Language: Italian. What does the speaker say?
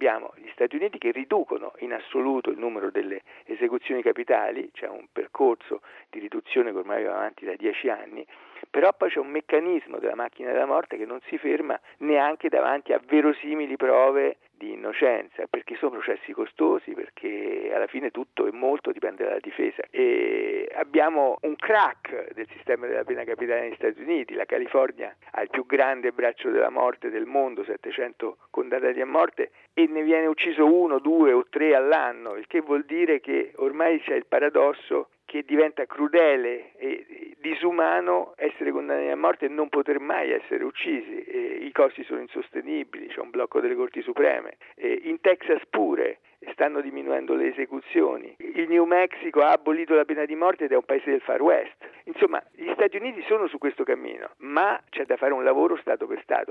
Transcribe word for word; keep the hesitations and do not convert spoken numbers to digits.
abbiamo gli Stati Uniti che riducono in assoluto il numero delle esecuzioni capitali, c'è un percorso di riduzione che ormai va avanti da dieci anni, però poi c'è un meccanismo della macchina della morte che non si ferma neanche davanti a verosimili prove di innocenza, perché sono processi costosi, perché alla fine tutto e molto dipende dalla difesa. E abbiamo un crack del sistema della pena capitale negli Stati Uniti. La California ha il più grande braccio della morte del mondo, settecento condannati a morte, e ne viene ucciso uno, due o tre all'anno, il che vuol dire che ormai c'è il paradosso che diventa crudele e disumano essere condannati a morte e non poter mai essere uccisi. E i costi sono insostenibili, c'è un blocco delle Corti Supreme. E in Texas pure stanno diminuendo le esecuzioni. Il New Mexico ha abolito la pena di morte ed è un paese del Far West. Insomma, gli Stati Uniti sono su questo cammino, ma c'è da fare un lavoro Stato per Stato.